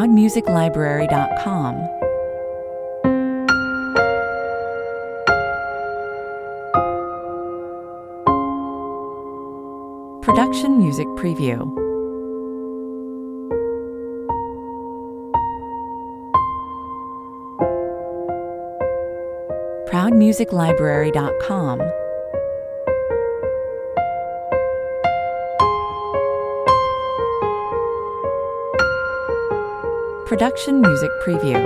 ProudMusicLibrary.com. Production Music Preview. ProudMusicLibrary.com. Production Music Preview.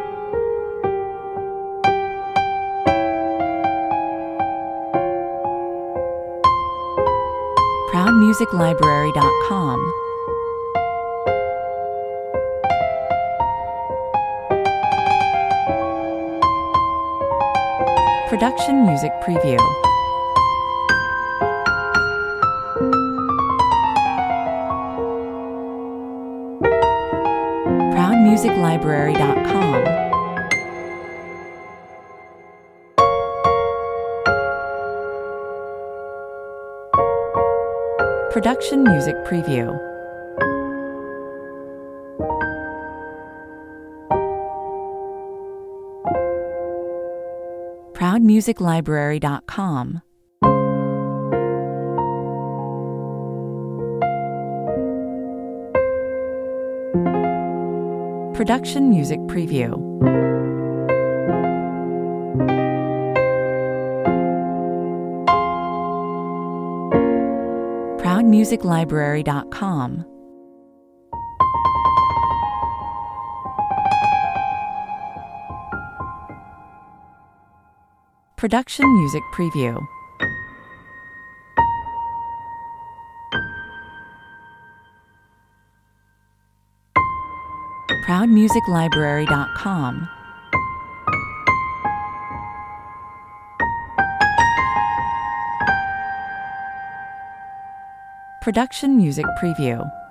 ProudMusicLibrary.com. Production Music Preview. ProudMusicLibrary.com. Production Music Preview. ProudMusicLibrary.com. Production Music Preview. ProudMusicLibrary.com. Production Music Preview. ProudMusicLibrary.com. Production Music Preview.